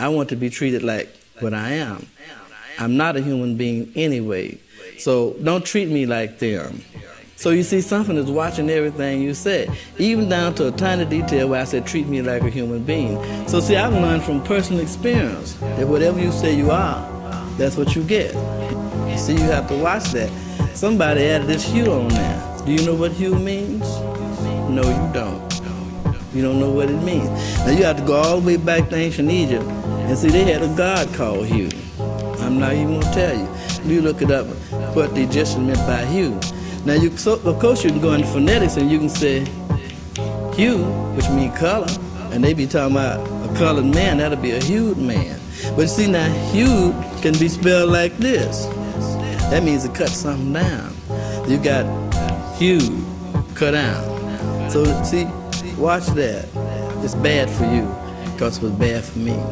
I want to be treated like what I am. I'm not a human being anyway. So don't treat me like them. So you see, something is watching everything you say, even down to a tiny detail where I said, treat me like a human being. So see, I've learned from personal experience that whatever you say you are, that's what you get. See, you have to watch that. Somebody added this hue on there. Do you know what hue means? No, you don't. You don't know what it means. Now you have to go all the way back to ancient Egypt and see they had a god called Hue. I'm not even gonna tell you. You look it up, what the Egyptians meant by hue. Now, of course, you can go into phonetics and you can say hue, which means color, and they be talking about a colored man, that'll be a hued man. But you see, now, hued can be spelled like this. That means to cut something down. You got hue, cut down. So, see, watch that. It's bad for you because it was bad for me.